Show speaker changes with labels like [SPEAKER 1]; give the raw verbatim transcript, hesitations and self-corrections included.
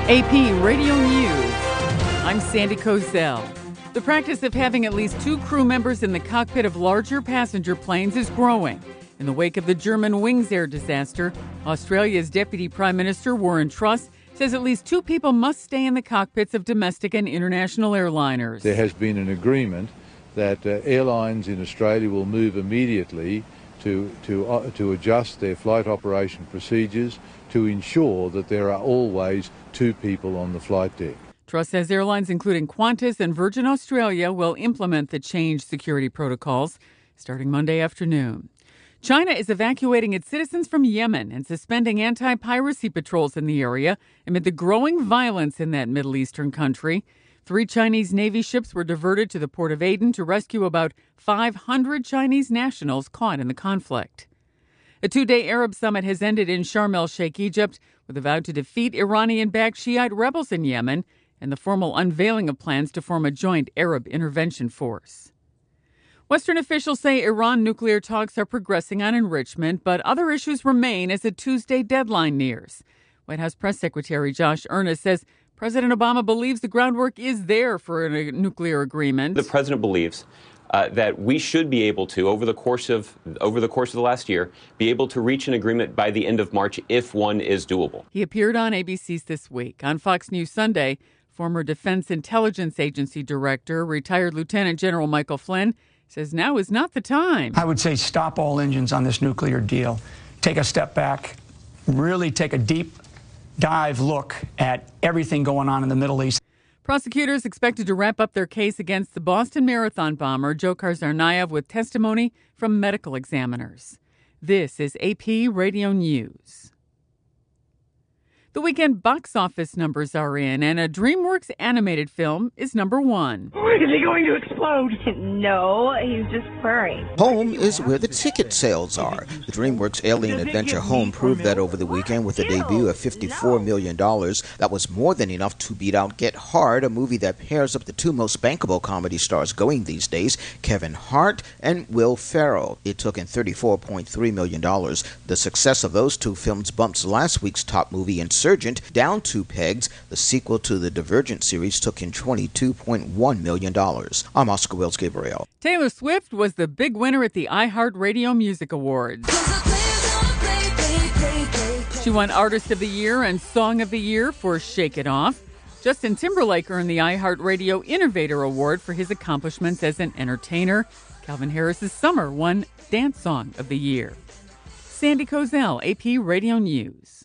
[SPEAKER 1] A P Radio News. I'm Sandy Kozel. The practice of having at least two crew members in the cockpit of larger passenger planes is growing. In the wake of the German Wings Air disaster, Australia's Deputy Prime Minister Warren Truss says at least two people must stay in the cockpits of domestic and international airliners.
[SPEAKER 2] There has been an agreement that uh, airlines in Australia will move immediately to to uh, to adjust their flight operation procedures to ensure that there are always two people on the flight deck.
[SPEAKER 1] Truss says airlines including Qantas and Virgin Australia will implement the changed security protocols starting Monday afternoon. China is evacuating its citizens from Yemen and suspending anti-piracy patrols in the area amid the growing violence in that Middle Eastern country. Three Chinese Navy ships were diverted to the port of Aden to rescue about five hundred Chinese nationals caught in the conflict. A two-day Arab summit has ended in Sharm el-Sheikh, Egypt, with a vow to defeat Iranian-backed Shiite rebels in Yemen and the formal unveiling of plans to form a joint Arab intervention force. Western officials say Iran nuclear talks are progressing on enrichment, but other issues remain as a Tuesday deadline nears. White House Press Secretary Josh Earnest says President Obama believes the groundwork is there for a nuclear agreement.
[SPEAKER 3] The president believes uh, that we should be able to, over the course of over the course of the last year, be able to reach an agreement by the end of March if one is doable.
[SPEAKER 1] He appeared on A B C's This Week. On Fox News Sunday, former Defense Intelligence Agency Director, retired Lieutenant General Michael Flynn, says now is not the time.
[SPEAKER 4] I would say stop all engines on this nuclear deal. Take a step back, really take a deep dive look at everything going on in the Middle East.
[SPEAKER 1] Prosecutors expected to wrap up their case against the Boston Marathon bomber Dzhokhar Tsarnaev with testimony from medical examiners. This is A P Radio News. The weekend box office numbers are in, and a DreamWorks animated film is number one.
[SPEAKER 5] Is he going to explode?
[SPEAKER 6] No, he's just purring.
[SPEAKER 7] Home is where the ticket sales are. The DreamWorks Alien Adventure Home proved that over the weekend with a debut of fifty-four million dollars. That was more than enough to beat out Get Hard, a movie that pairs up the two most bankable comedy stars going these days, Kevin Hart and Will Ferrell. It took in thirty-four point three million dollars. The success of those two films bumps last week's top movie, Insurgent, down two pegs. The sequel to the Divergent series took in twenty-two point one million dollars. I'm Oscar Wills Gabriel.
[SPEAKER 1] Taylor Swift was the big winner at the iHeartRadio Music Awards. She won Artist of the Year and Song of the Year for Shake It Off. Justin Timberlake earned the iHeartRadio Innovator Award for his accomplishments as an entertainer. Calvin Harris's Summer won Dance Song of the Year. Sandy Kozel, A P Radio News.